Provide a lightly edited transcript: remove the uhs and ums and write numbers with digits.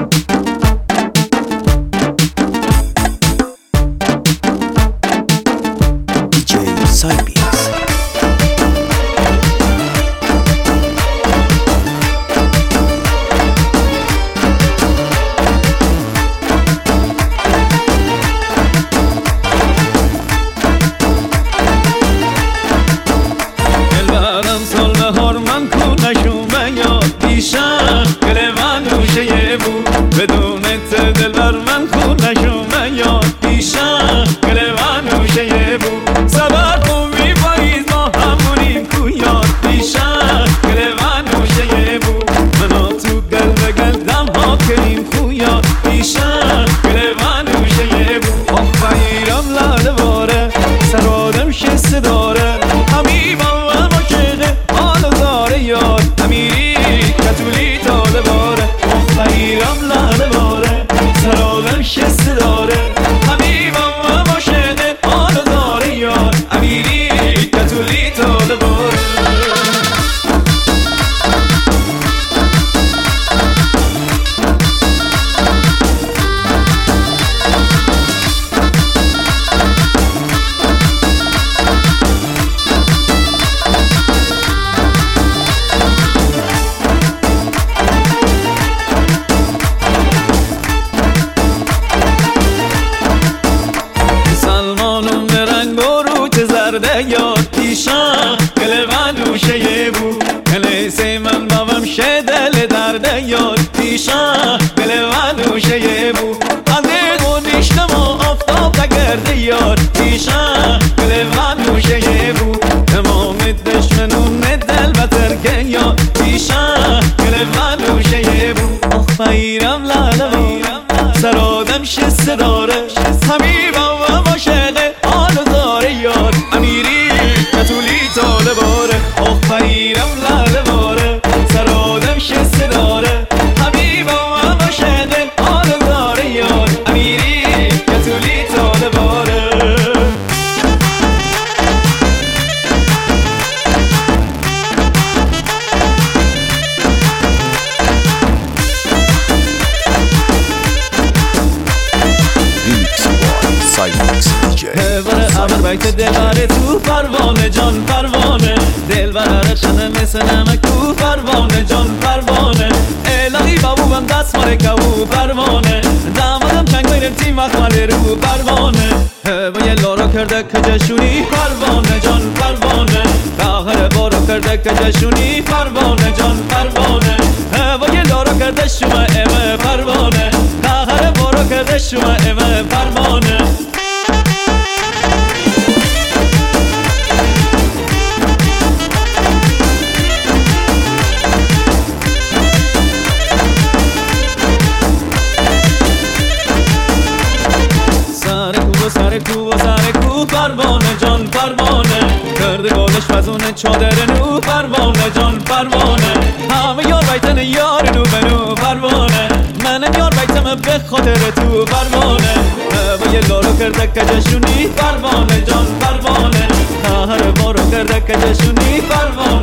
بدون دلبر من خود نشومه یا پیشم گله و نوشه بود صبر کن می‌پاییز ما همونیم کویان پیشم گله و نوشه بود منا تو قلب قلدم ها کریم خویان پیشم گله و نوشه بود آخ ایرم لاله باره سر آدم شسته داره همی با مشقه حال داره یاد همیری کتولی تاله باره آخ ایرم لاله باره سر آدم شسته داره همی با مشقه حال داره یاد همیری کتولی تاله باره یاد پیشم گله و نوشه بود کلیسه من بابم دل درده یاد پیشم گله و نوشه بود خنده و نیشتم و آفتاب نگرده یاد پیشم گله و نوشه بود تمام دشمنون دل بترگه یاد پیشم گله و نوشه بود آخ ایرم لاله سر آدم شسته داره همی بابا مشقه حالو داره یاد امیری کتولی تاله باره آخ ایرم لاله باره سر آدم شسته داره همی بابا مشقه حالو داره یاد امیری کتولی تاله باره ابر بیت دلبر تو پروانه جان پروانه دلبر شنه مثل نمک تو پروانه جان پروانه الهی بابوم دست مال کبو پروانه دامادم چنگ میرم تیم مخمل رو پروانه با یه لارا کرده که جشونی پروانه جان پروانه آخر بارا کرده که جشونی پروانه جان پروانه با یه لارا کرده شما امه پروانه آخر بارا کرده شما امه پروانه سر کو پروانه جان پروانه کرده گالش وزونه چادر نو پروانه جان پروانه همه یار بیتن یار نو بنو پروانه منم یار بیتم به خاطر تو پروانه با یه لارو کرده که جشونی پروانه جان پروانه هر بارو کرده که جشونی پروانه